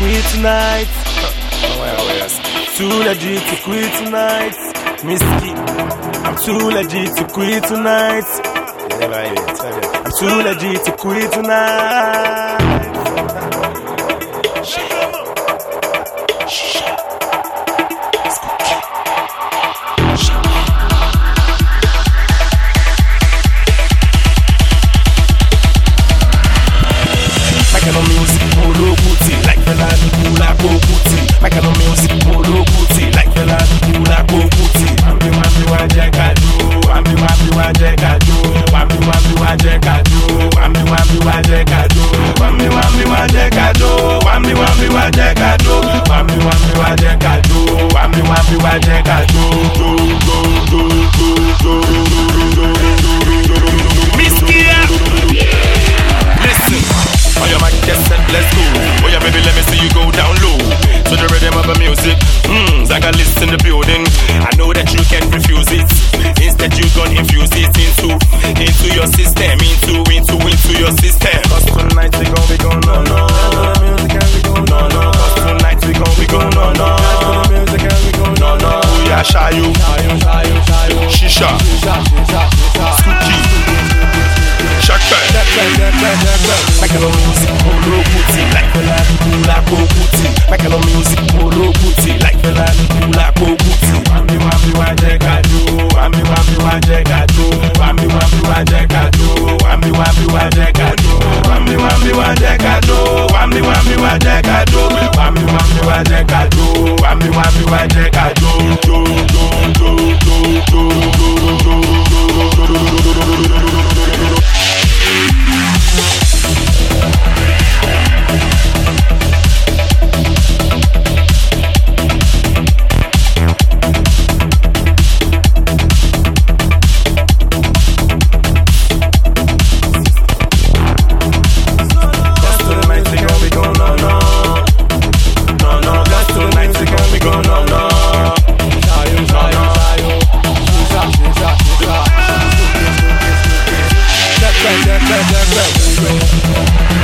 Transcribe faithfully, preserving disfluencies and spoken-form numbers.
quit tonight. Too legit to quit tonight. Misky, I'm too legit to quit tonight. I'm too legit to quit tonight. Making on music, polo booty, like fella di pula po booty. Making on music, polo booty, like fella di pula po booty. Wambi wambi waje kadu, wambi wambi waje kadu, wambi wambi waje kadu, wambi wambi waje kadu, wambi wambi waje kadu, wambi wambi waje kadu, wambi wambi waje kadu, wambi wambi waje kadu. Miskia, listen. Oh, your mic just said, let's go. Oh, yeah, baby, let me see you go down low. To the rhythm of the music. Mmm, Zagalist in the building. I know that you can't refuse it. Instead, you gonna infuse it into, into your system. Into, into, into your system. Cause tonight we gon' be gon' no, no. The music and we gon' no, no. Cause tonight we gon' be gon' no, no. The music and we gon' no, no. Oh, yeah, Shayo. Shisha. Suki. Shaka. Making on music, polo booty, like fella di pula po booty. Making on music, polo booty, like fella di pula po booty. Wambi wambi waje kadu, wambi wambi waje kadu, wambi wambi waje kadu, wambi wambi waje kadu, wambi wambi waje kadu, wambi wambi waje kadu, wambi wambi waje kadu, wambi wambi waje kadu. Do do do do do Check, check, check, check, check.